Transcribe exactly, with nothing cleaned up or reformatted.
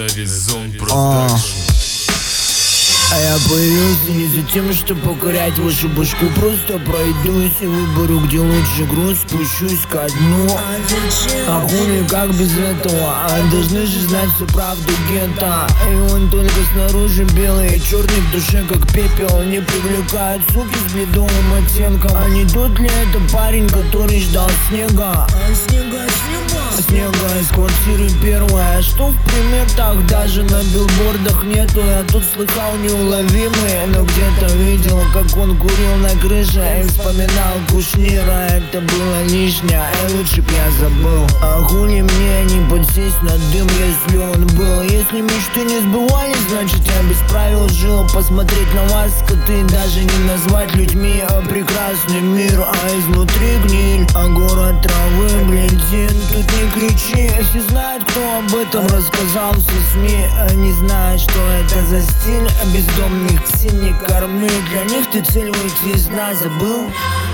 Horizon Production. А я появился не за тем, чтобы покорять вашу башку. Просто пройдусь и выберу, где лучше груз. Спущусь ко дну. А хули как без этого? А должны же знать всю правду гетто. И он только снаружи белый, и черный в душе как пепел. Не привлекают суки с бледовым оттенком. А не тот ли это парень, который ждал снега? Снега, снега Снега из квартиры первая. Что в приметах даже на билбордах нету. Я тут слыхал неуловимые, но где-то видел, как он курил на крыше и вспоминал Кушнира. Это было лишнее, и лучше б я забыл. А хули мне не подсесть на дым, если он был? Если мечты не сбывались, значит я без правил жил. Посмотреть на вас, скоты, даже не назвать людьми. А прекрасный мир, а изнутри гниль. А город травы, блядин, тут не кричи. Все знают, кто об этом рассказал, все СМИ. Они знают, что это за стиль. А бездомных псин не корми. Для них ты цель выйти из дна забыл.